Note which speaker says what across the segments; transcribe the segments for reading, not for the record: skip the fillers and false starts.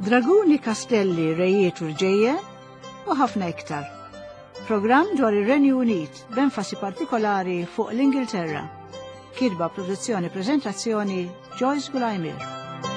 Speaker 1: Draguni, kastelli, rejiet u rġejjen u ħafna iktar. Programm dwar ir-Renju Unit b'enfasi partikolari fuq l-Ingilterra. Kitba, produzzjoni, preżentazzjoni Joyce Gulajmir.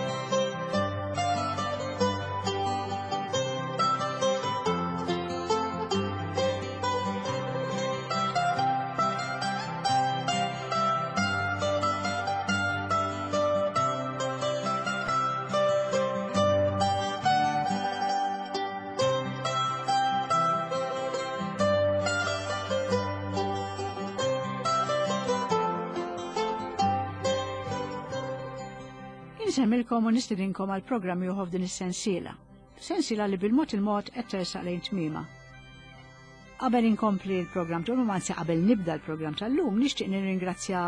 Speaker 1: Insemmilkom u nistidinkom għal programmi uħof din is-sensiela. Sensiela li bil-mod il-mod qed tersaq lejn tmiema. Qabel inkompli l-programm tal-lum, anzi qabel nibda l-programm tal-lum, nixtieq nirringrazzja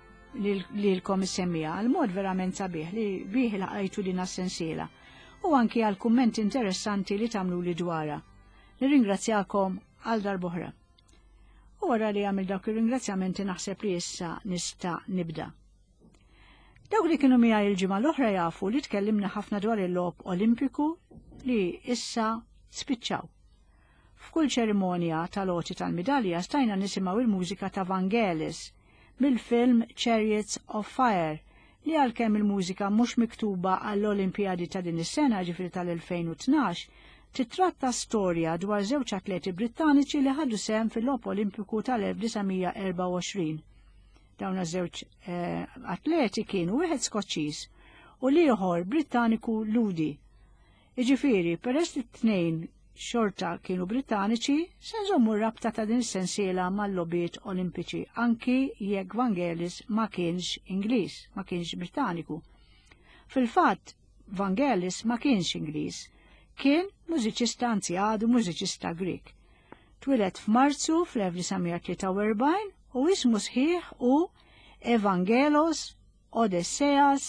Speaker 1: lilkom is-semmija għal mod verament sabiħ li bih laqajtu din is-sensiela u anki għal kummenti interessanti li tagħmlu li dwarha. Nirringrazzjakom għal darb'oħra. U wara li għamil dawk ir-ringrazzjamenti naħseb li issa nista' nibda. Dawk li kienu miegħi il-ġimgħa l-oħra jafu li tkellimna ħafna dwar il-logħob Olimpiku li issa spiċċaw. F'kull ċerimonja tal-għoti tal-midalja stajna nisimgħu il-mużika ta' Vangelis mill-film Chariots of Fire li għalkemm il-mużika mhux miktuba għall-Olimpjadi ta' din is-sena ġifieri tal-2012 titratta storja dwar żewġ atleti Brittaniċi li ħadu sehem fil-logħob Olimpiku tal-1924. Dawn iż-żewġ atleti kienu wieħed Skoċċiż u l-ieħor Brittaniku Ludi. Jiġifieri peress li t-tnejn xorta kienu Brittaniċi, se nżommu r-rabta ta' din is-sensiela mal-logħbiet Olimpiċi anki jekk Vangelis ma kienx Ingliż, ma kienx Brittaniku. Fil-fatt, Vangelis ma kienx Ingliż, kien mużiċista anzi għadu mużiċista Grik. Twilet f'Marzu fl-1943 u ismu sħiħ u Evangelos Odesseas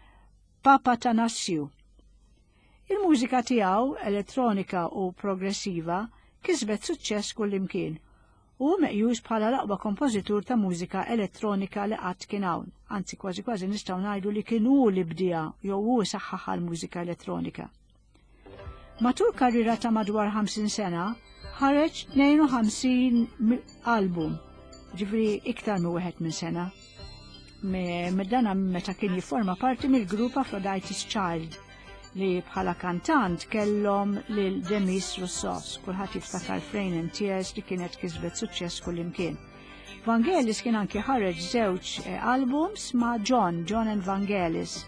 Speaker 1: Papatanassiou. Il-mużika tiegħu elettronika u progressiva kisbet suċċess kullimkien u meqjus bħala l-aqwa kompożitur ta' mużika elettronika li qatt kien hawn. Anzi kważi nistgħu ngħidu li kien hu li bdija jew hu saħħaħ l-mużika elettronika. Matul karriera ta' madwar 50 sena ħareġ 52 album. Ġifri iktar mi wieħed minn sena. Meddana meta kien jifforma parti mill-grupp Aphrodite's Child li bħala kantant kellhom lil Demis Roussos, kulħadd jiftakar Rain and Tears li kienet kisbet suċċess kullimkien. Vangelis kien anki ħareġ żewġ albums ma' John and Vangelis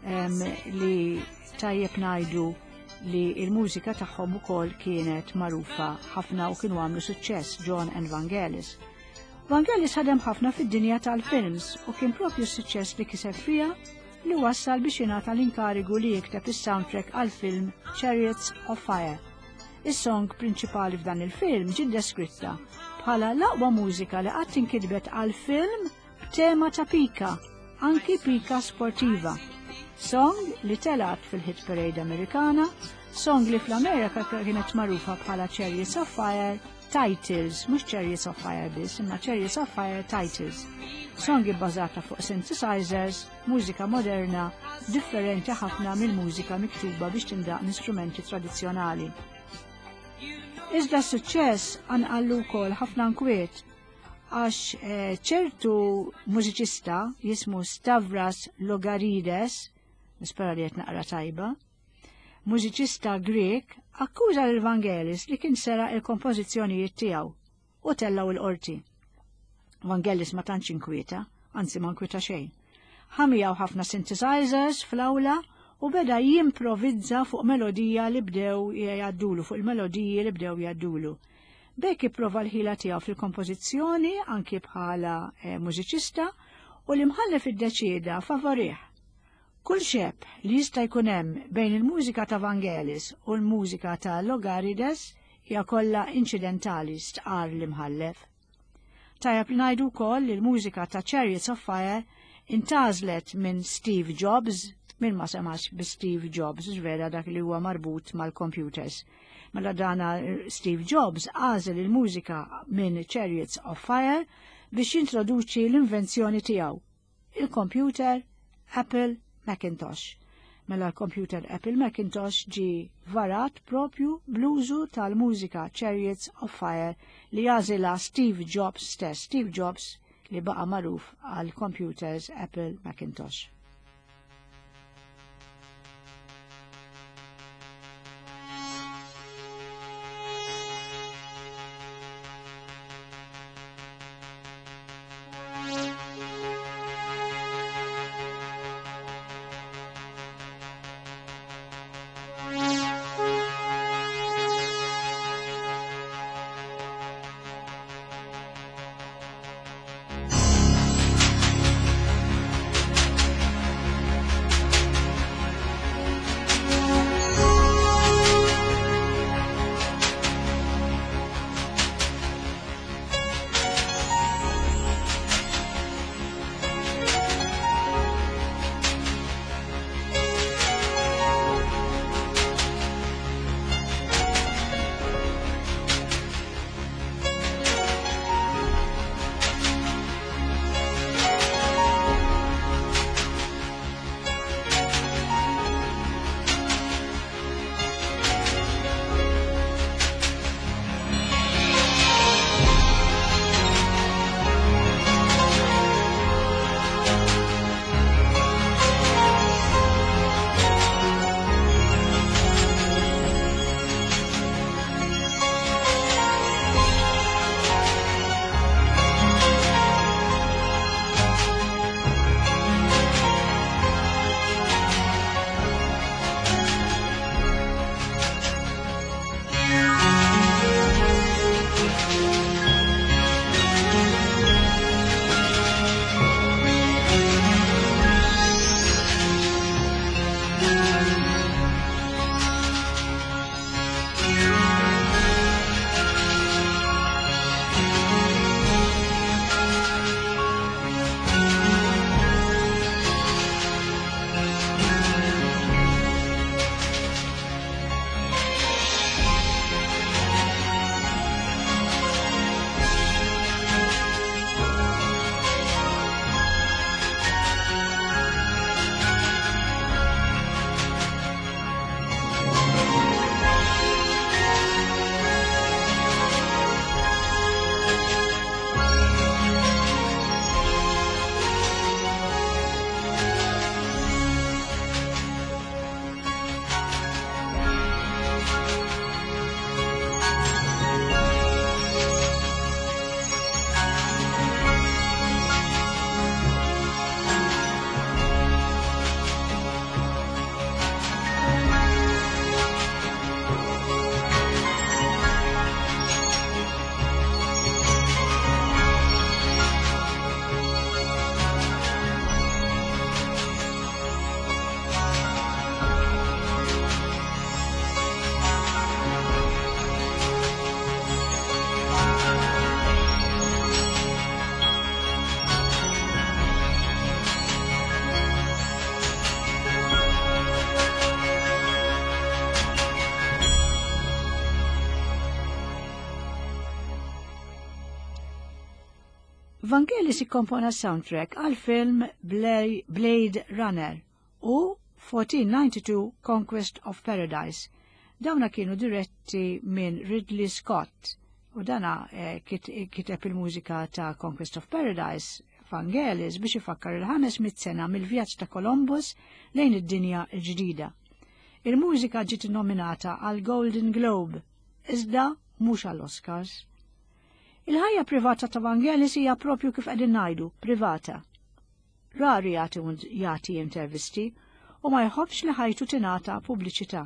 Speaker 1: li tajjeb ngħidu li il-mużika tagħhom ukoll kienet magħrufa ħafna u kienu għamlu suċċess John and Vangelis. Vangelis ħadem ħafna fid-dinja tal-films u kien propju s-suċċess li kiseb fiha li wassal biex jingħata l-inkarigu li jikteb is-soundtrack għall-film Chariots of Fire. Is-song prinċipali f'dan il-film ġiet deskritta bħala l-aqwa mużika li qatt inkitbet għall-film b'tema ta' pika, anki pika sportiva. Song li telat fil-hit parade Amerikana, song li fl-Amerika kienet magħrufa bħala Chariots of Fire Titles, mhux Chariots of Fire biss, imma Chariots of Fire Titles. Songi bbażata fuq synthesizers, mużika moderna, differenti ħafna mill-mużika miktuba biex tindaq instrumenti tradizzjonali. Iżda s-suċċess anqallu wkoll ħafna nkwiet għax ċertu mużiċista jismu Stavras Logarides, nispera li qed naqra tajba, mużiċista Grek akkuża l-Vangelis li kien sera il-kompożizzjonijiet tiegħu u tellaw il-qorti. Vangelis ma tantx inkwieta, anzi ma nkwita xejn. Ħamijaw ħafna synthesizers fl-awla u beda jimprovizza fuq melodija li bdew jgħaddulu, fuq il-melodiji li bdew jgħaddulu. Bek jipprova l-ħila tiegħu fil-kompożizzjoni anki bħala mużiċista u l-imħallef iddeċieda favorih. Kull xepp li jista' jkun hemm bejn il-mużika ta' Vangelis u l-mużika ta' Logarides hija kollha inċidentali stqar l-imħallef. Tajjeb li ngħidu wkoll li l-mużika ta' Chariots of Fire intażlet minn Steve Jobs, minn ma semax bi Steve Jobs, ġvera dak li huwa marbut mal-computers. Mela dana Steve Jobs għażel il-mużika minn Chariots of Fire biex jintroduċi l-invenzjoni tiegħu, il-computer Apple Macintosh. Mela l-computer Apple Macintosh ġi varat propju bl-użu tal-mużika Chariots of Fire li jażilha Steve Jobs stess, Steve Jobs li baqa' magħruf għal computers Apple Macintosh. Vangelis ikkompona soundtrack għal film Blade Runner u 1492 Conquest of Paradise. Dawna kienu diretti minn Ridley Scott u dana kiteb il-mużika ta' Conquest of Paradise Vangelis biex ifakkar il-500 sena mill-vjaġġ ta' Columbus lejn id-dinja l-ġdida. Il-mużika ġiet nominata għal Golden Globe, iżda mhux għall Oscars. Il-ħajja privata ta' Vangelis hija propju kif qegħdin ngħidu, privata. Rari jagħti intervisti u ma jħobbx li ħajtu tingħata pubbliċità.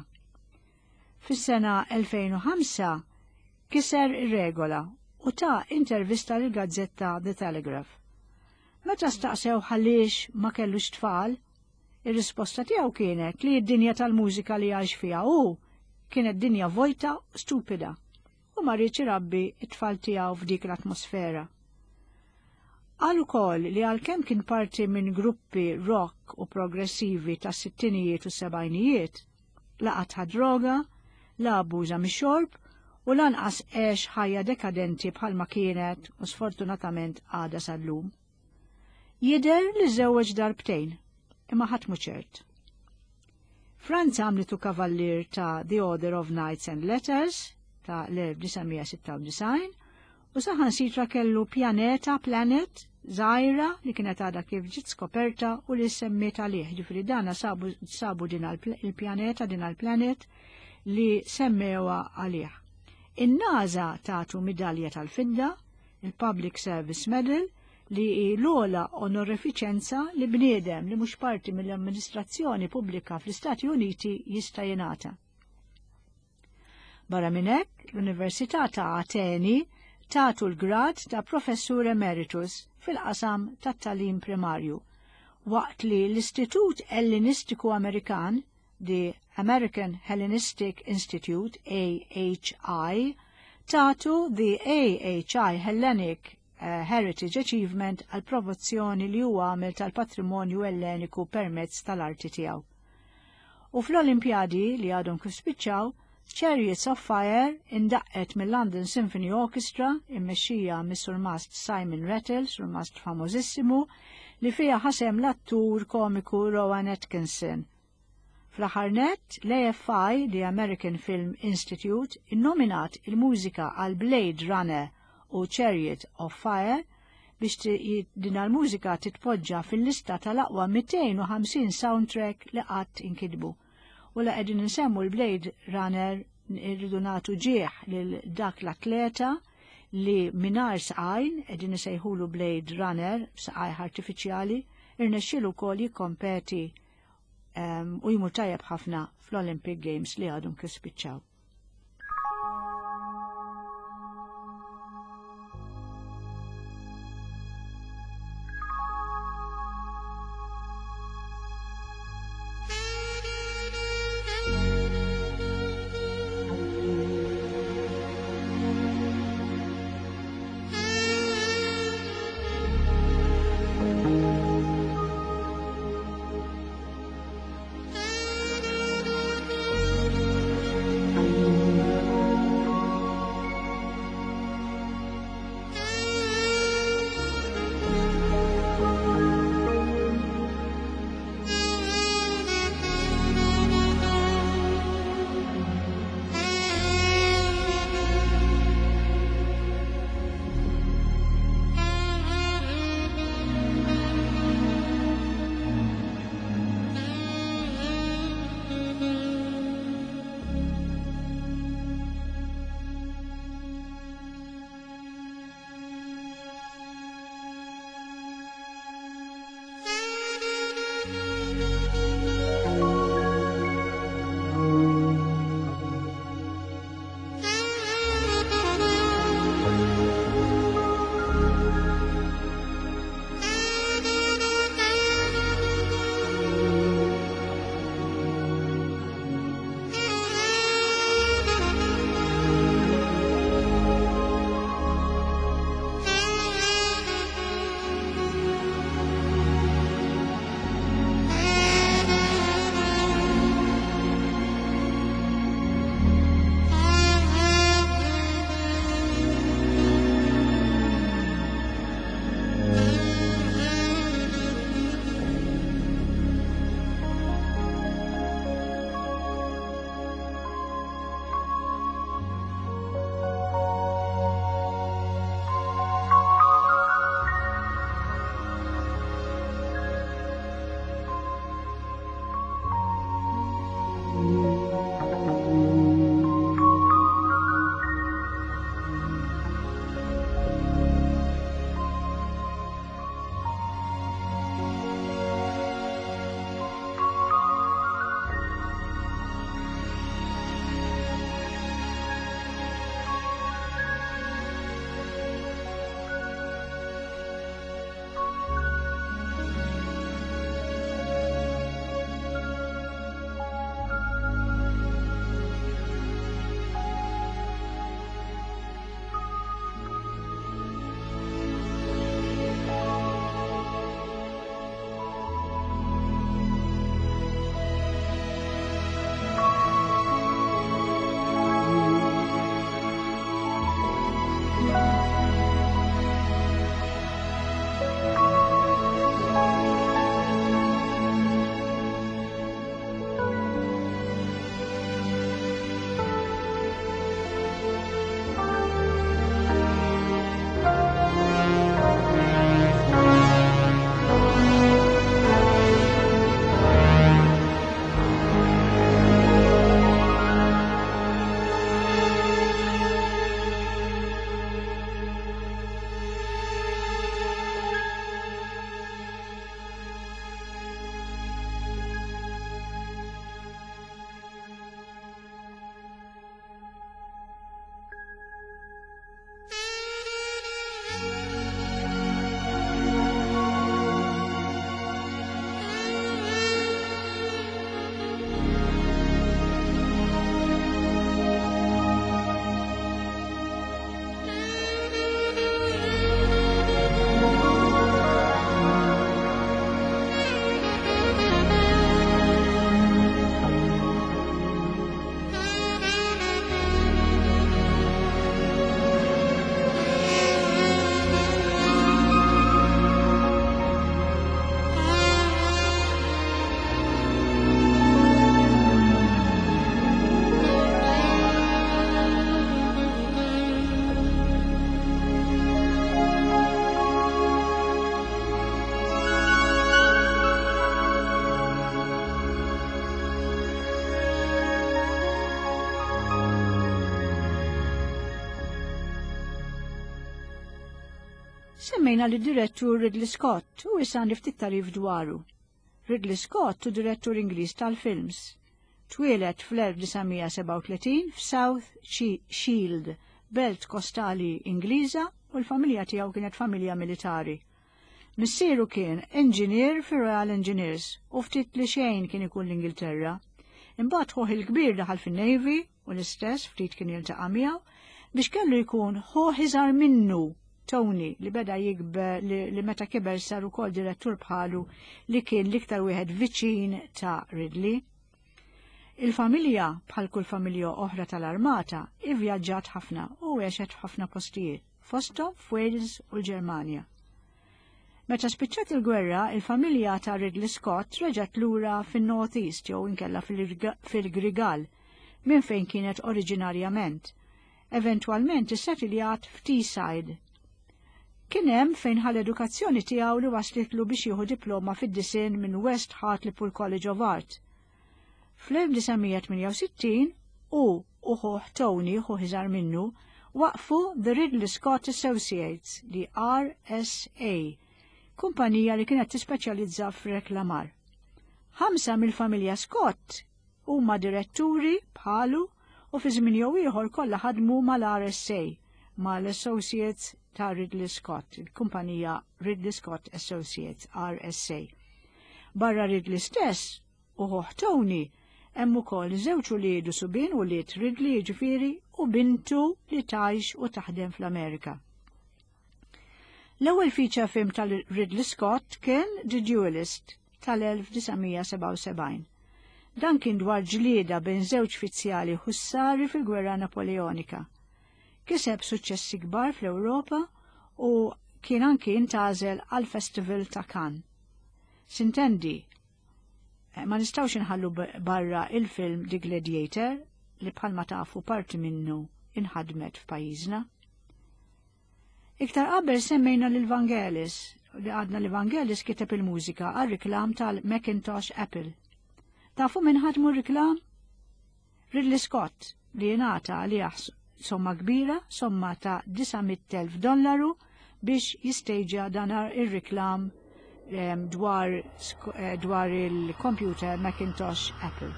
Speaker 1: Fis-sena 2005 kiser ir-regola u ta' intervista lil gazzetta The Telegraph. Meta staqsew ħalliex ma kellux tfal, ir-risposta tiegħu kienet li d-dinja tal-mużika li għax fiha hu kienet dinja vojta stupida u ma rridx irabbi t-tfal tiegħu f'dik l-atmosfera. Qal ukoll li għalkemm kien parti minn gruppi rock u progressivi tas-sittinijiet u sebgħinijiet, laqatha droga, la abuża mix-xorb u lanqas għex ħajja dekadenti bħalma kienet u sfortunatament għada sal-lum. Jidher li żewweġ darbtejn, imma ħadd mhu ċert. Franza għamlitu kavallir ta' The Order of Knights and Letters ta' l-1996 u saħan sitra kellu Planet, Zaira li kienet għada kif ġiet skoperta u li semmiet għalih, ġifri dana sabu din il-pjaneta, din il-planet li semmewa għalih. In-NASA tagħtu midalja tal-fidda, il-Public Service Medal, li l-ola onorifiċenza li bniedem li mhux parti mill-amministrazzjoni pubblika fl-Istati Uniti jista' jingħata. Barra minn hekk, l-Università ta' Ateni tagħtu l-grad ta' Professur Emeritus fil-qasam tat-talim primarju, waqt li l-Istitut Ellenistiku Amerikan, the American Hellenistic Institute, AHI, tagħtu the AHI Hellenic Heritage Achievement għal promozzjoni li huwa għamel tal-patrimonju elleniku permezz tal-arti tiegħu. U fl-Olimpjadi li għadhom kif spiċċaw, Chariots of Fire indaqqet mill-London Symphony Orchestra immexxija mis-surmast Simon Rattle, surmast famożissimu, li fija ħasem l-attur komiku Rowan Atkinson. Fl-aħħar nett, l-AFI, the American Film Institute, innominat il-mużika għal Blade Runner u Chariot of Fire biex din l-mużika titpoġġa fil-lista tal-aqwa 250 soundtrack li qatt inkitbu. U la qegħdin insemmu l-Blade Runner irridu nagħtu ġieħ lil dak l-atleta li mingħajr saqajn qegħdin isejħulu Blade Runner b'saqajn artifiċjali irnexxielu wkoll jikkompeti u jmur tajjeb ħafna fl-Olympic Games li għadhom kif spiċċaw. Semmejna li direttur Ridley Scott u issa niftit tarif dwaru. Ridley Scott u direttur Ingliż tal-films. Twieled fl-1937 f'South Shield, belt kostali Ingliża, u l-familja tiegħu kienet familja militari. Missieru kien engineer fi Royal Engineers u ftit li xejn kien ikun l-Ingilterra. Imbagħad ħoħ il-kbir daħal fin-Navy u l-istess ftit kien jiltaqa' miegħu biex kellu jkun ħoħ iżgħar minnu Tony li beda jikber li meta kiber sar ukoll direttur bħalu li kien l-iktar wieħed viċin ta' Ridley. Il-familja bħal kull familja oħra tal-armata ivvjaġġat ħafna u għexet f'ħafna postijiet, fosthom f'Wales u l-Ġermanja. Meta spiċċat il-gwerra, il-familja ta' Ridley Scott reġgħet lura fin-North East jew inkella fil-Grigal minn fejn kienet oriġinarjament. Eventwalment issettiljat f'Teesside. Kien hemm fejn ħall-edukazzjoni tiegħu li waslitlu biex jieħu diploma fid-disin minn West Hartlepool College of Art. Fl-1968 uħuħ Tony ħu ħiżar minnu waqfu The Ridley Scott Associates, li RSA, kumpanija li kienet tispeċjalizza f'reklamar. 5 mill-familja Scott huma diretturi bħalu u fi żmien jew ieħor kollha ħadmu mal-RSA, mal-Associates ta' Ridley Scott, il-kumpanija Ridley Scott Associates, RSA. Barra Ridley stess, uħuħ Tony, hemm ukoll żewġ uliedu subien u liet Ridley ġifieri u bintu li tgħix u taħdem fl-Amerika. L-ewwel feature film tal-Ridley Scott kien The Duelist tal-1977. Dan kien dwar ġlieda bejn żewġ fizzjali ħussari fil-Gwerra Napoleonika. Kiseb suċċessi kbar fl-Ewropa u kien anki intgħażel għall-Festival ta' Cannes. Sintendi, ma nistgħux inħallu barra il-film The Gladiator li bħalma tafu parti minnu inħadmet f'pajjiżna. Iktar qabel semmejna l-Vangelis, li għadna l-Vangelis kiteb il-mużika għal-riklam tal-Macintosh Apple. Tafu minn ħadmu r-riklam? Ridley Scott li jingħata għalih somma kbira, somma ta' $900,000 biex jistejġa dan ir-riklam dwar il-computer Macintosh Apple.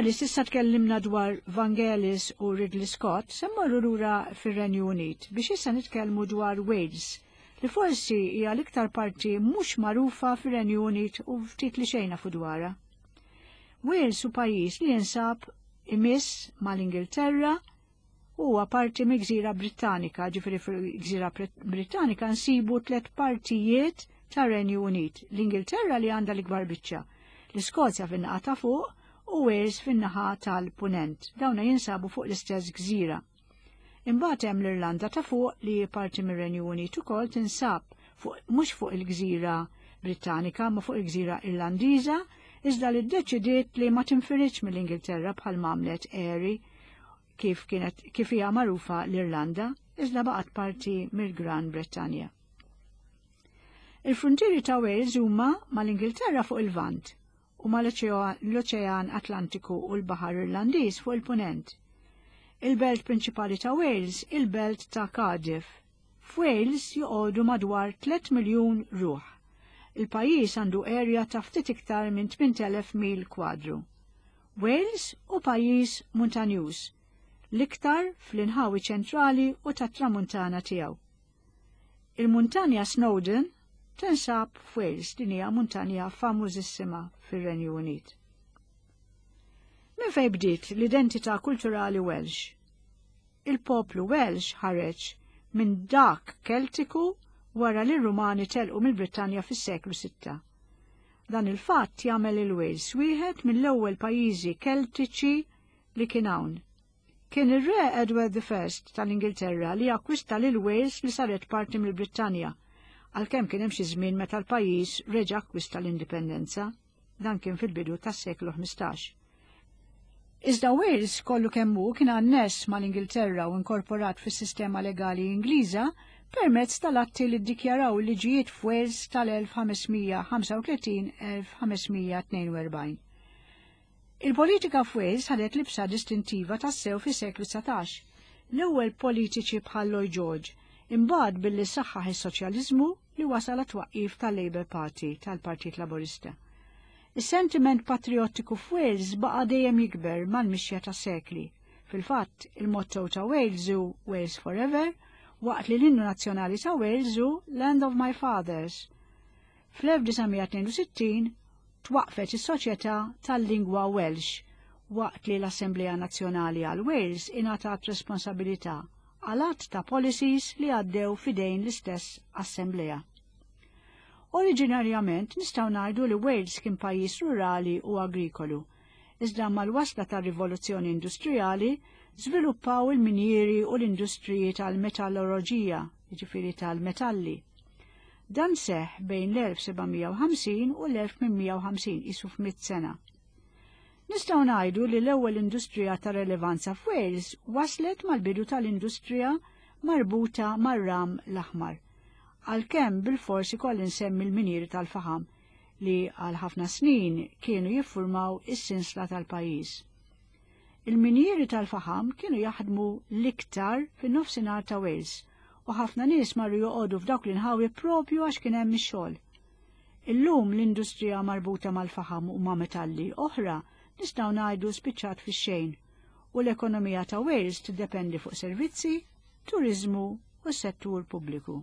Speaker 1: li s'issa tkellimna dwar Vangelis u Ridley Scott, semmorru lura fir-Renju Unit biex issa nitkellmu dwar Wales, li forsi hija l-iktar parti mhux magħrufa fir-Renju Unit u ftit li xejna fu dwarha. Wales hu pajjiż li jinsab imiss mal-Ingilterra u huwa parti mill-Gżira Brittanika, ġifieri fil-Gżira Brittanika nsibu 3 partijiet tar-Renju Unit, l-Ingilterra li għandha l-ikbar biċċa, l-Iskozja fin-naħa ta' fuq u Wales fin-naħa tal-punent. Dawna jinsabu fuq l-istess gżira. Imbagħad hemm l-Irlanda ta' fuq li parti mir-Renju Unit ukoll tinsab mhux fuq il-Gżira Brittanika ma fuq il-Gżira Irlandiża, iżda li ddeċidiet li ma tinfiritx mill-Ingilterra bħal mamlet Erie kif hija magħrufa l-Irlanda, iżda baqgħet parti mill-Gran Brittanja. Il-fruntieri ta' Wales huma mal-Ingilterra fuq il-Vant u mal-Oċean Atlantiku u l-Baħar Irlandiż fuq il-Punent. Il-belt prinċipali ta' Wales, il-belt ta' Cardiff. F'Wales joqogħdu madwar 3 miljun ruħ. Il-pajjiż għandu erja ta' ftit iktar minn 8,000 mil kwadru. Wales u pajjiż muntanjuż, l-iktar fl-inħawi ċentrali u tat-tramuntana tiegħu. Il-muntanja Snowdon tinsab f'Wales, din hija muntanja famużissima fir-Renju Unit. Minn fejn bdiet l-identità kulturali Welsh? Il-poplu Welsh ħareġ minn dak Keltiku wara li r-Rumani telqu mill-Brittanja fis-seklu 6. Dan il-fatt jagħmel il-Wales wieħed mill-ewwel pajjiżi Keltiċi li kien hawn. Kien ir-Re Edward I tal-Ingilterra li akkwista lil Wales li saret parti mill-Brittanja, għalkemm kien hemm xi żmien meta l-pajjiż reġa' akkwista l-indipendenza, dan kien fil-bidu tas-seklu 15. Iżda Wales kollu kemm hu kien anness mal-Ingilterra u inkorporat fis-sistema legali Ingliża permezz tal-atti li ddikjaraw il-liġijiet f'Wales tal-1535-1542. Il-politika f'Wales ħadet libsa distintiva tas-sew fis-seklu 19. L-ewwel politiċi bħal Lloyd George imbagħad billi saħħaħ is-soċjaliżmu li wasal għat-twaqqif tal-Labour Party tal-Partit Laburista. Is-sentiment patriottiku f'Wales baqa' dejjem jikber mal-mixja ta' sekli. Fil-fatt, il-motto ta' Wales hu Wales Forever, waqt li l-innu nazzjonali ta' Wales hu Land of My Fathers. Fl-1962 twaqfet is-Soċjetà tal-Lingwa Welsh, waqt li l-Assembleja Nazzjonali għal Wales ingħatat responsabilità għal att ta' policies li għaddew fidejn l-istess Assembleja. Oriġinarjament nistgħu ngħidu li Wales kien pajjiż rurali u agrikolu, iżda mal-wasla tar-rivoluzzjoni industrijali żviluppaw il-minjieri u l-industriji tal-metallurġija, jiġifieri tal-metalli. Dan seħħ bejn l-1750 u l-1850 isu f'100 sena. Nistgħu ngħidu li l-ewwel industrija ta' relevanza f'Wales waslet mal-bidu tal-industrija marbuta mar-ram l-aħmar, għalkemm bil-forsi kolli nsemmi l-minieri tal-faħam li għal ħafna snin kienu jiffurmaw is-sinsla tal-pajjiż. Il-minieri tal-faħam kienu jaħdmu l-iktar fin-nofsinhar ta' Wales u ħafna nies marru joqogħdu f'dawk l-inħawi propju għax kien hemm ix-xogħol. Illum l-industrija marbuta mal-faħam u ma' metalli oħra nistgħu ngħidu spiċċat fix-xejn u l-ekonomija ta' Wales tiddependi fuq servizzi, turiżmu u s-settur pubbliku.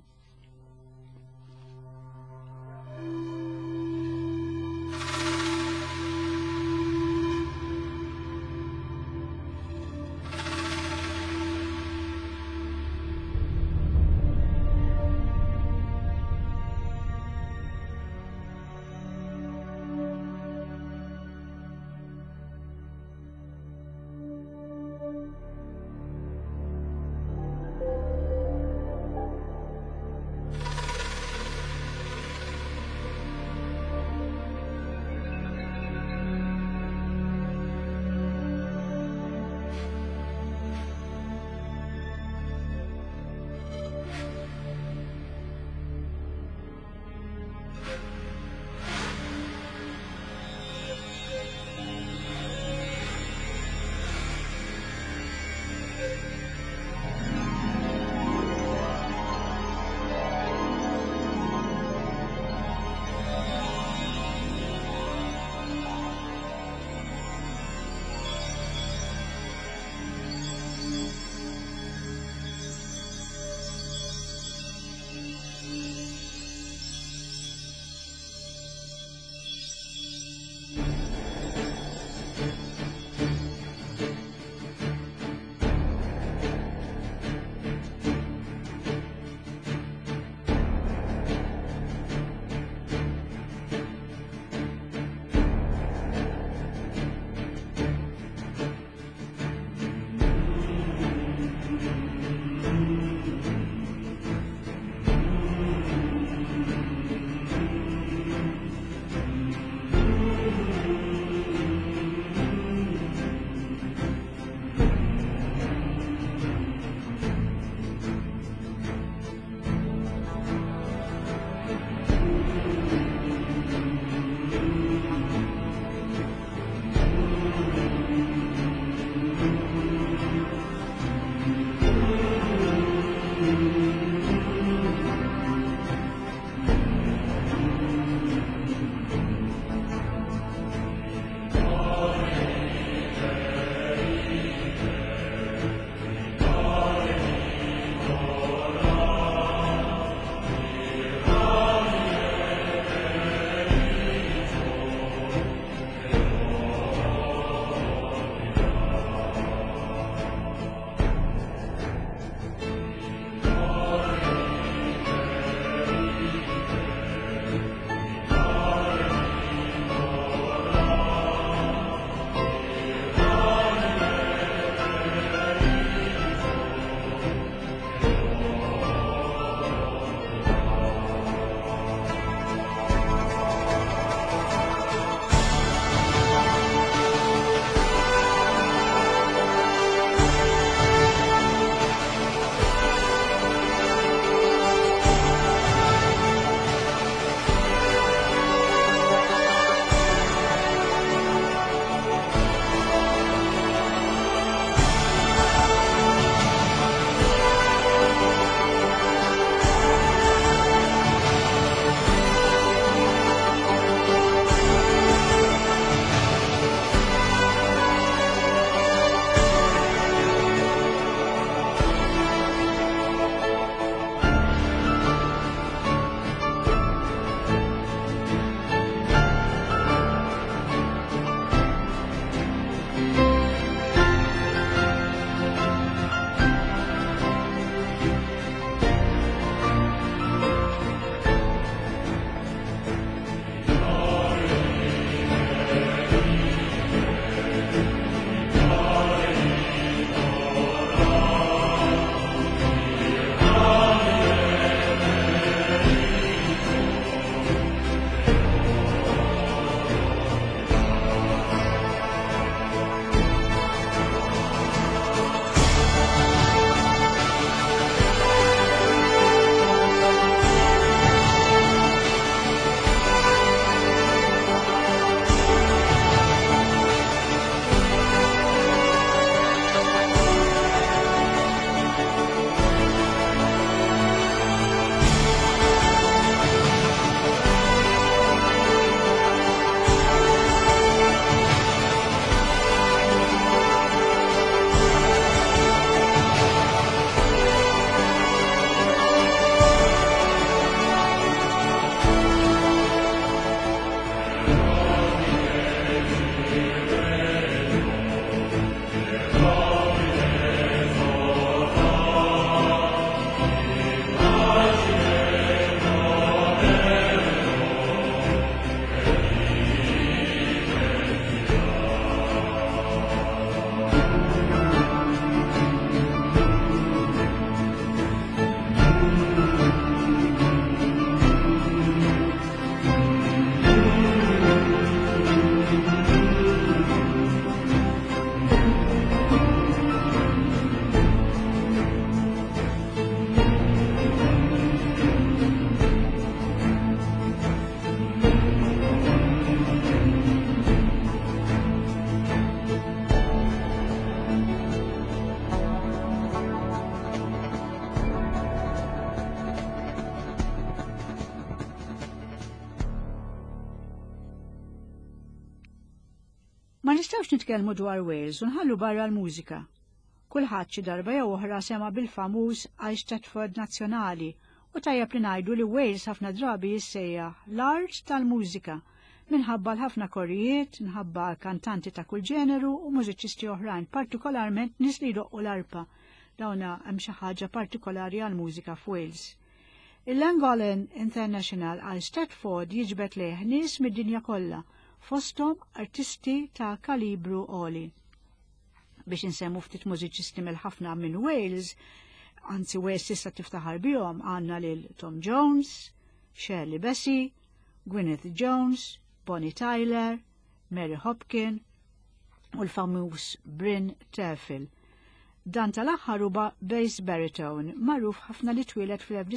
Speaker 1: nitkellmu dwar Wales u nħallu barra l-mużika. Kulħadd xi darba jew oħra sema bil-famuż Eisteddfod Nazzjonali u tajjeb li ngħidu li Wales ħafna drabi jissejjaħ l-art tal-mużika minħabba l-ħafna korrijiet, minħabba kantanti ta' kull ġeneru u mużiċisti oħrajn, partikolarment nies li jdoqqu l-arpa. Dawna hemm xi ħaġa partikolari għall-mużika f'Wales. Il-Llangollen International Eisteddfod jiġbed lejh nies mid-dinja kollha, fosthom artisti ta' kalibru għoli. Biex insemmu ftit mużiċisti mill-ħafna minn Wales, anzi Wales tista' tiftaħar bihom, għandna lil Tom Jones, Shirley Bassey, Gwyneth Jones, Bonnie Tyler, Mary Hopkin u l-famuż Bryn Terfel. Dan tal-aħħar huwa bass baritone, magħruf ħafna li twieled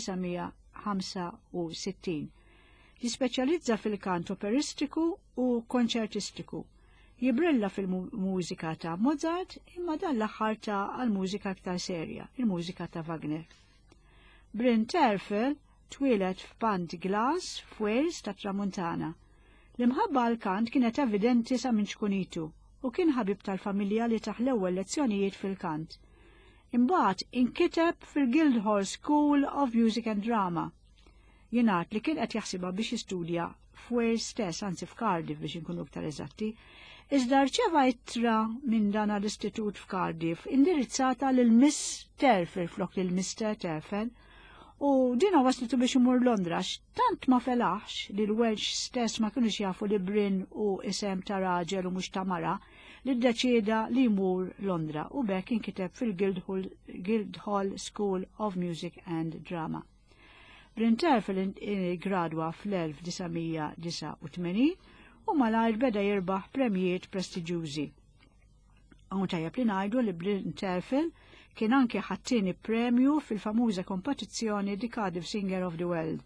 Speaker 1: fl-1965. Jispeċjalizza fil-kant operistiku u konċertistiku. Jibrilla fil-mużika ta' Mozart imma dan l-aħħar ta' għal-mużika aktar serja, il-mużika ta' Wagner. Bryn Terfel twieled f'Band Glass f'Wales ta' Tramuntana. L-imħabba għal-kant kienet evidenti sa' minn xkunitu u kien ħabib tal-familja li taħ l-ewwel lezzjonijiet fil-kant. Imbagħad inkiteb fil-Guildhall School of Music and Drama. Jingħad li kien qed jaħsibha biex jistudja f'Wales stess, anzi f'Cardiff biex inkunu aktar eżatti, iżda rċeva ittra minn dan l-istitut f'Cardiff indirizzata lil Miss Terfel flok lil Mr. Terfel u dina waslitu biex imur Londra x'tant ma felaħx li l-Welsh stess ma kinux jafu li Bryn u isem ta' raġel u mhux ta' mara li ddeċieda li jmur Londra u bekk inkiteb fil-Guildhall School of Music and Drama. Bryn Terfel gradwa fl-1989 u malajr beda jirbaħ premjiet prestiġjużi. Hawn tajjeb li ngħidu li Bryn Terfel kien anke ħattini premju fil-famuża kompetizzjoni di Cardiff Singer of the World.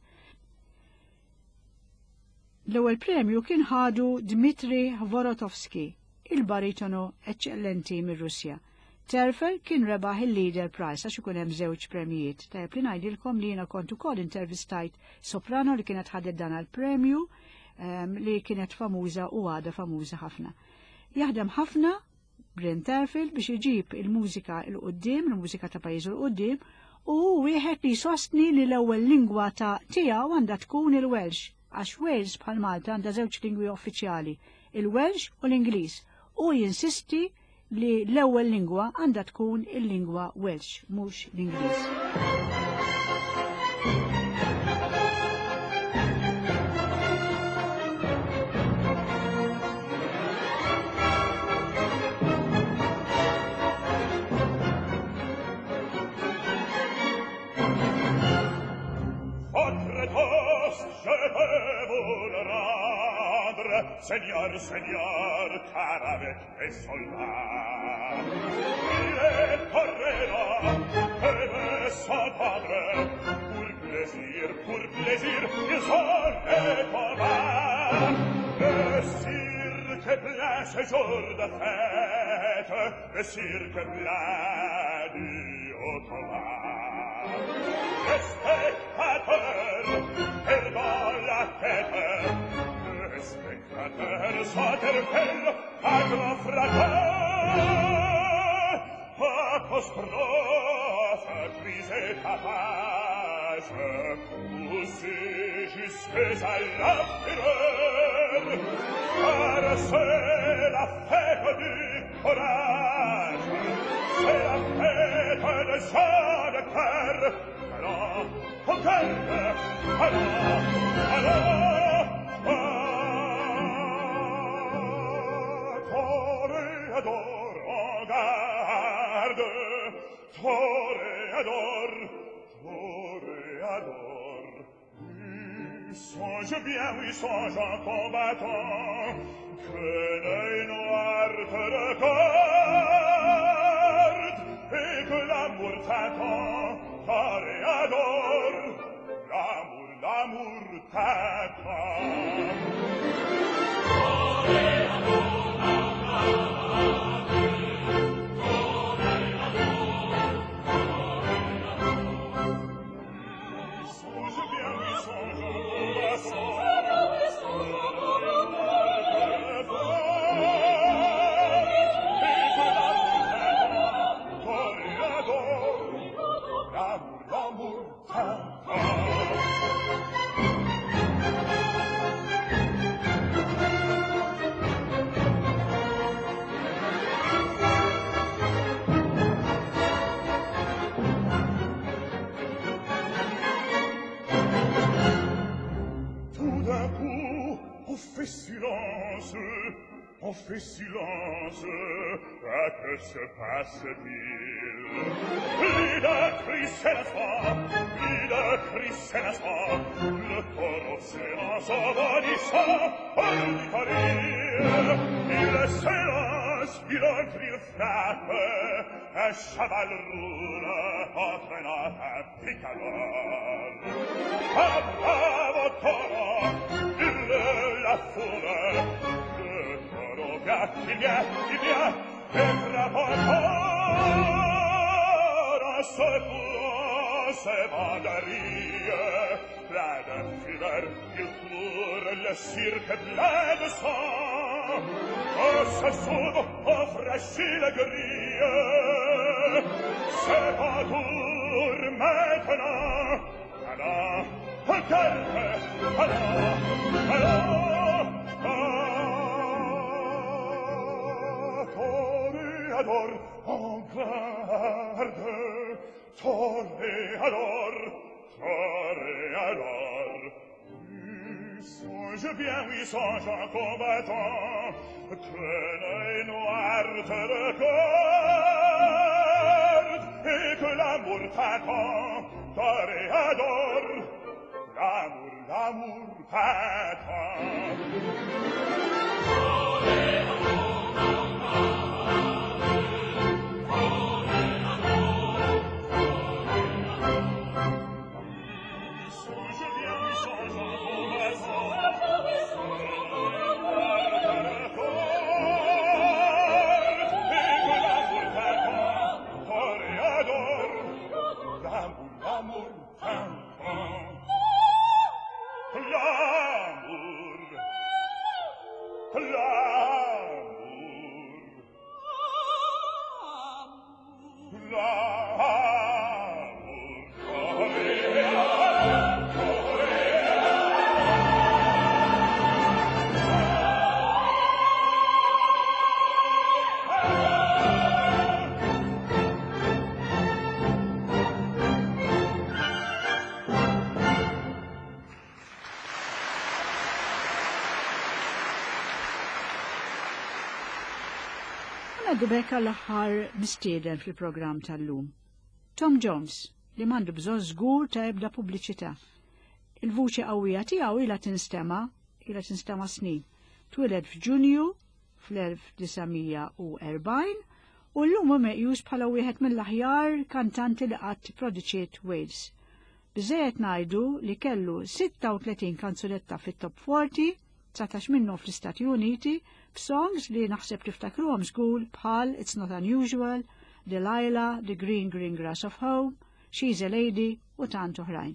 Speaker 1: L-ewwel premju kien ħadu Dmitri Vorotowski, il-baritonu eċċellenti mir-Russja. Terfel kien rebaħ il-Leader Prize għax ikun hemm żewġ premjiet. Tajjeb li ngħidilkom li jiena kont ukoll intervistajt soprano li kienet ħadet dan għall-premju li kienet famuża u għada famuża ħafna. Jaħdem ħafna Bryn Terfel biex iġib il-mużika il-qoddim, il-mużika ta' pajjiżu l-qoddim, u wieħed li sostni li l-ewwel lingwa ta' tiegħu għandha tkun il-Welsh, għax Wales bħal Malta għandha żewġ lingwi uffiċjali, il-Welsh u l-Ingliż, u jinsisti li l-ewwel lingwa għandha tkun il-lingwa Welsh, mhux l-Ingliż.
Speaker 2: Seigneur, seigneur, caravec et soldat. Il est correra, et son padre, pour plaisir, ils ont les combats. Le cirque plein ce jour de fête, le cirque plein du automate. Les spectateurs, perdant la tête, spectateur s'interpelle à grand fracas, apostrophe, prise et tapage, poussé jusqu'à la fureur, car c'est la fête du courage, c'est la fête de gens de cœur. Alors, au cœur, alors, Toréador, songe bien, oui, songe en combattant, que l'œil noir te regarde, et que l'amour t'attend, Toréador, l'amour t'attend. on fait silence, à que se passe-t-il? Plus de cris, c'est l'instant, plus de cris, c'est l'instant, le taureau s'élance en bondissant, il s'élance, il entre, il frappe, un cheval roule, entraînant un picador. Ah, bravo taureau, il la foule, le taureau vient, il vient, et frappe encore, en secouant ses banderilles, plein de fumeur, il court, le cirque plein de sang, on se sauve, on franchit la grille, c'est pas tour maintenant, allons, calme, allons, toréador, en garde, toréador, toréador. Songe bien, oui, songe en combattant, que l'œil noir te regarde, et que l'amour t'attend, toréador, l'amour t'attend.
Speaker 1: Għaddu l-aħħar mistieden fil-programm tal-lum. Tom Jones, li mandu bżonn żgur ta' ebda pubbliċità. Il-vuċi qawwija tiegħu ilha tinstema' snin. Twiled f'Ġunju fl-1940 u llum hu meqjus bħala wieħed mill-aħjar kantanti li qatt produċiet Wales. Biżejjed ngħidu li kellu 36 kanzunetta fit-Top 40, 19 minnhom fl-Istati Uniti, b'songs li naħseb tiftakruhom żgur bħal It's Not Unusual, Delilah, The Green Green Grass of Home, She's a Lady u tant oħrajn.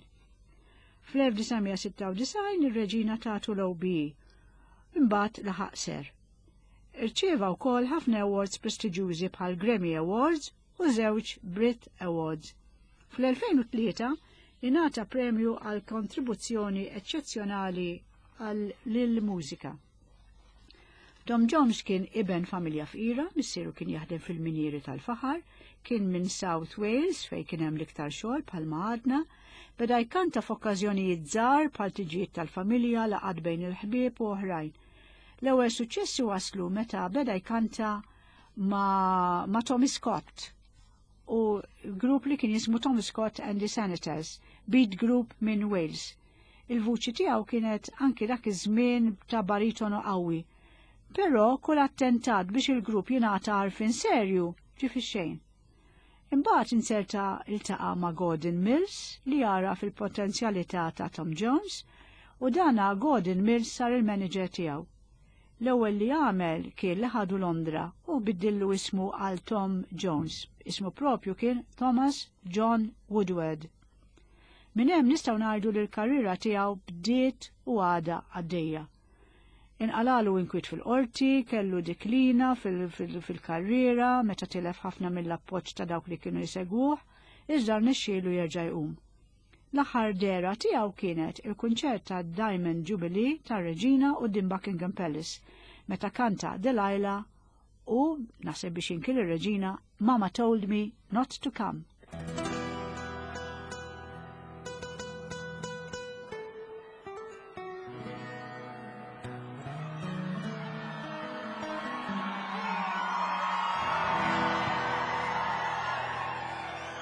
Speaker 1: Fl-1996 ir-reġina tagħtu l-OBE, imbagħad laħaq ser. Irċieva wkoll ħafna awards prestiġjużi bħal Grammy Awards u żewġ Brit Awards. Fl-2003 ingħata premju għal kontribuzzjoni eċċezzjonali lill-mużika. Tom Jones kien iben familja fqira, missieru kien jaħdem fil-minieri tal-faħar, kien minn South Wales fej kien hemm l-iktar xogħol bħalma għadna, beda jkanta f'okkażjonijiet żgħar bħal tiġijiet tal-familja laqgħat bejn il-ħbieb u oħrajn. L-ewwel suċċessi waslu meta beda jkanta ma' Tommy Scott u grupp li kien jismu Tommy Scott and the Senators, beat group minn Wales. Il-vuċi tiegħu kienet anki dak iż-żmien ta' baritono qawwi. Però kull attentat biex il-grupp jingħata għarfien serju ġie fix-xejn. Imbagħad inserta iltaqa' ma' Gordon Mills li jara fil-potenzjalità ta' Tom Jones u dana Gordon Mills sar il-manager tiegħu. L-ewwel li għamel kien li ħadu Londra u biddillu ismu għal Tom Jones. Ismu propju kien Thomas John Woodward. Minn hemm nistgħu ngħidu li l-karriera tiegħu bdiet u għadha għaddejja. Inqalalu inkwit fil-qorti, kellu diklina fil-karriera, meta tilef ħafna mill-appoġġ ta' dawk li kienu jsegwuh, iżda rnexxielu jerġa' jqum. L-aħħar dera tiegħu kienet il-kunċert ta' Diamond Jubilee tar-Reġina quddiem Buckingham Palace, meta kanta Delilah u naħseb biex inkil ir-Reġina Mama told me not to come.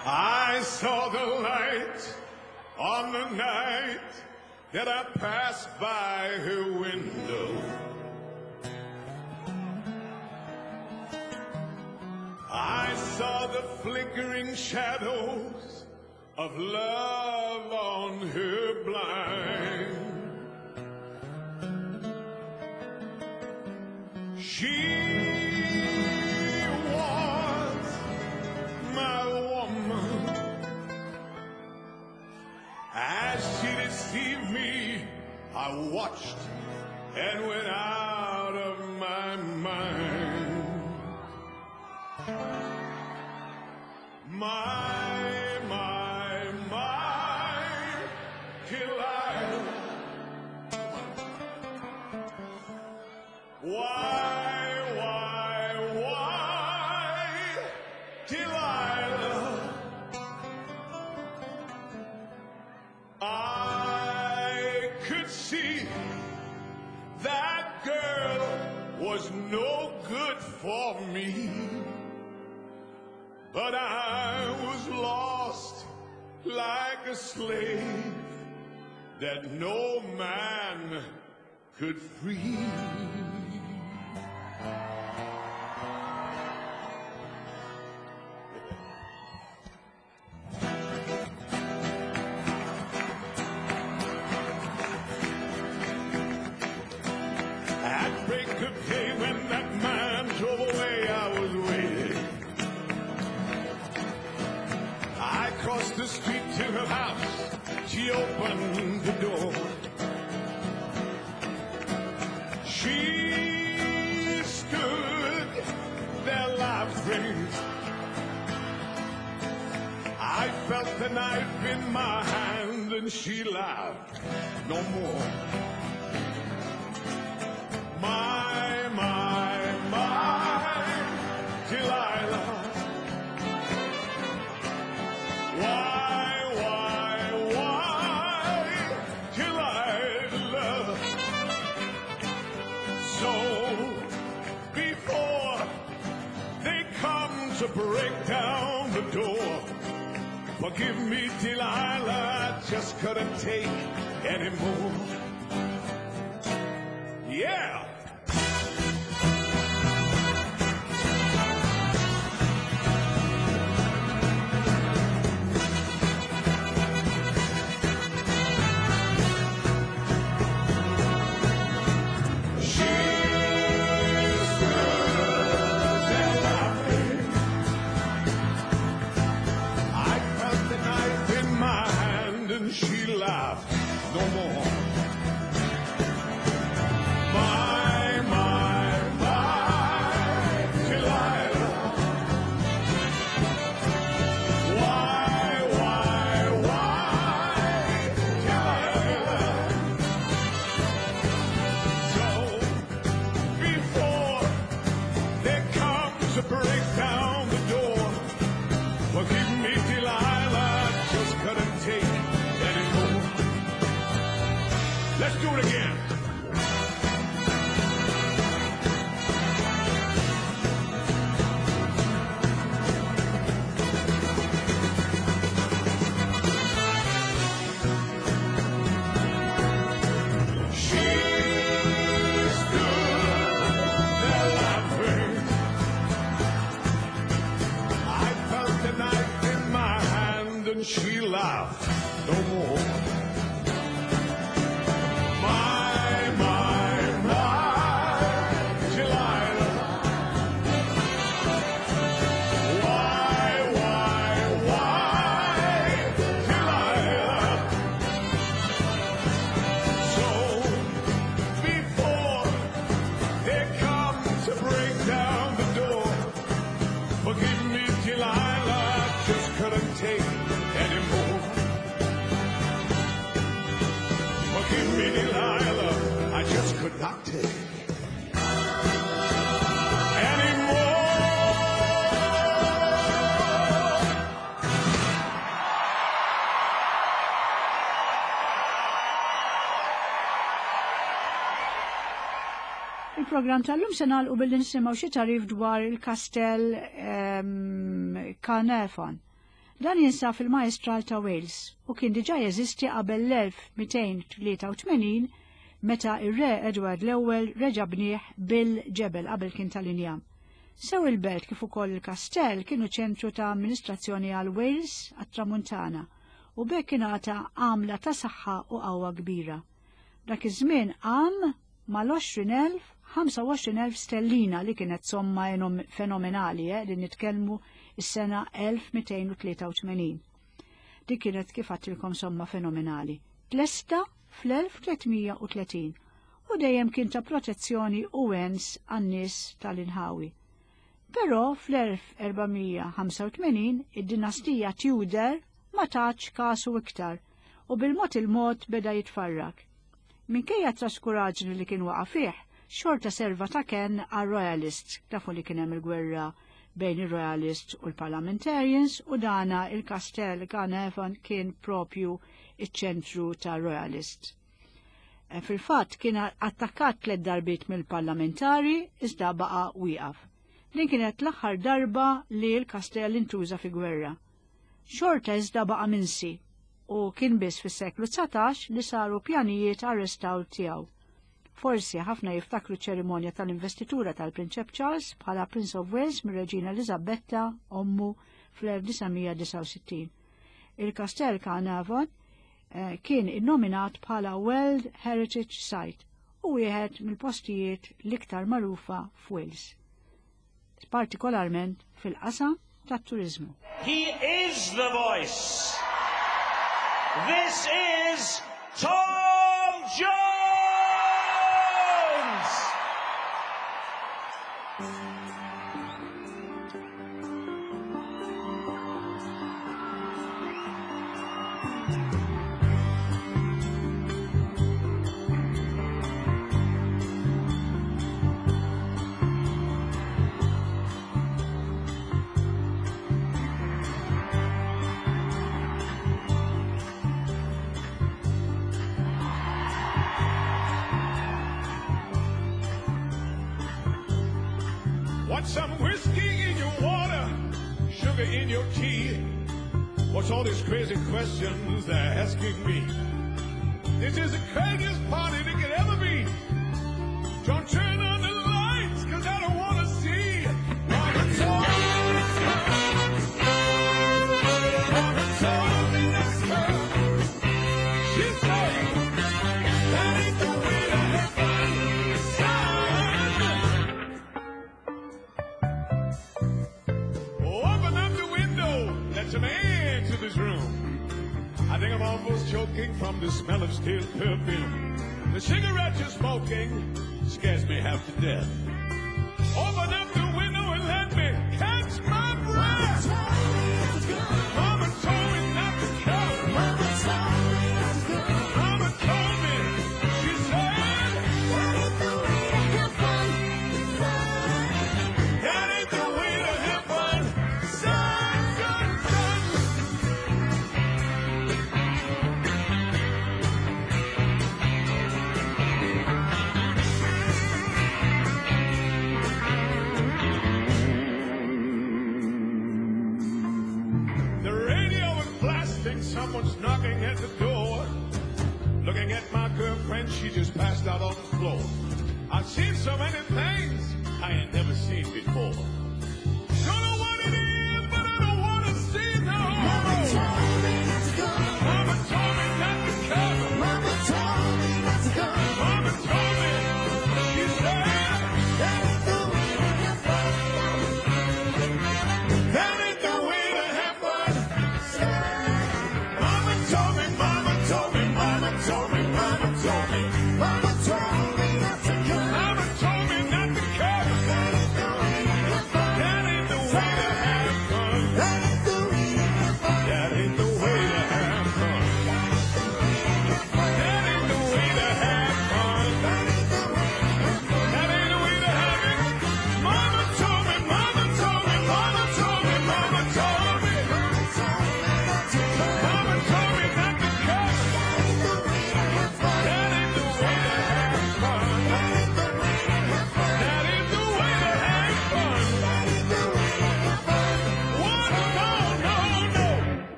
Speaker 3: I saw the light on the night that I passed by her window. I saw the flickering shadows of love on her blind. She was my woman. As she deceived me, I watched and went out of my mind. My, Delilah. Why, Delilah? I could see that girl was no good for me, but I was lost like a slave that no man could free. At break of day when that man drove away, I was waiting. I crossed the street to her house. She opened the door. She stood there laughing. I felt the knife in my hand and she laughed no more. My, Delilah. Why, Delilah? So, before they come to break down the door, forgive me, Delilah, I just couldn't take anymore. Yeah! She laughed no more. My, Delilah. Why, Delilah? So, before they come to break down the door, forgive me, Delilah, just couldn't take anymore. Let's do it again. She stood there laughing. I felt the knife in my hand and she laughed no more. I just could not take anymore.
Speaker 1: Il-program tal-lum se nagħlqu billi nisimgħu xi tarif dwar il-Kastell Carnarvon. Dan jinsab fil-Majestral ta' Wales u kien diġà jeżisti qabel l-1283 meta ir-Re Edward l-ewwel reġa' bnieh bil-ġebel qabel kien tal-injam. Sew il-belt kif ukoll il-kastell kienu ċentru ta' amministrazzjoni għal Wales għat-Tramuntana u bekk ingħata għamla ta' saħħa u qawwa kbira. Dak iż-żmien għam mal-25,000 stellina li kienet somma fenomenali li nitkellmu is-sena 1283. Dik kienet kif għattilkom somma fenomenali. Tlesta fl-1330 u dejjem kien ta' protezzjoni u wens għan-nies tal-inħawi. Però fl-1485 id-dinastija Tudor ma taċ kasu iktar u bil-mod il-mod beda jitfarrak. Minkejja traskuraġni li kien waqa' fih, xorta serva ta' ken għal-Royalists, tafu li kien hemm il-gwerra bejn ir-Royalists u l-Parliamentarians u dana il-kastell Carnarvon kien propju iċ-ċentru ta' Royalists. Fil-fatt kien attakkat 3 darbiet mill-parlamentari iżda baqa' wieqaf. Din kienet l-aħħar darba li l-kastell intuża fi gwerra. Xorta iżda baqa' minsi u kien biss fis-seklu 19 li saru pjanijiet għar-restawr tiegħu. Forsi ħafna jiftakru ċerimonja tal-investitura tal-Prinċep Charles bħala Prince of Wales mir-Reġina Elisabetta ommu fl-1969. Il-Kastell Carnarvon kien innominat bħala World Heritage Site u wieħed mill-postijiet l-iktar magħrufa f'Wales, partikolarment fil-qasam tat-turiżmu.
Speaker 4: He is the voice. This is Tom Jones.
Speaker 3: Want some whiskey in your water, sugar in your tea? What's all these crazy questions they're asking me? This is the craziest party that could ever be. Don't turn on the lights, 'cause I don't want to see. Mama told me that's her. She said, that ain't the way to have fun, son. Open up the window, let some air into this room. I think I'm almost choking from the smell of stale perfume. The cigarette you're smoking scares me half to death. Open up the window and let me catch my breath. Mama told me not to come. Mama told me, she said, that ain't the way to have fun, son. That ain't the way to have fun, son, son, son. The radio is blasting, someone's knocking at the door. Looking at my girlfriend, she just passed out on the floor. I've seen so many things I ain't never seen before. Don't know what it is, but I don't want to see no more. Mama told me not to go. Mama told me not to come. Mama told me not to go. Mama told me, she said, that ain't the way to have fun. That ain't the way to have fun. Mama told me, mama told me, mama told me, mama told me, mama told me not to come. Mama told me not to come. That ain't the way to have fun.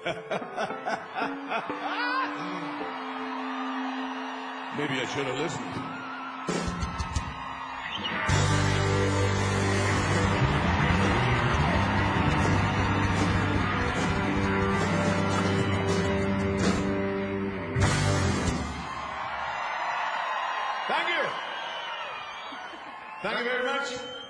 Speaker 3: Maybe I should have listened. Thank you. Thank you very much.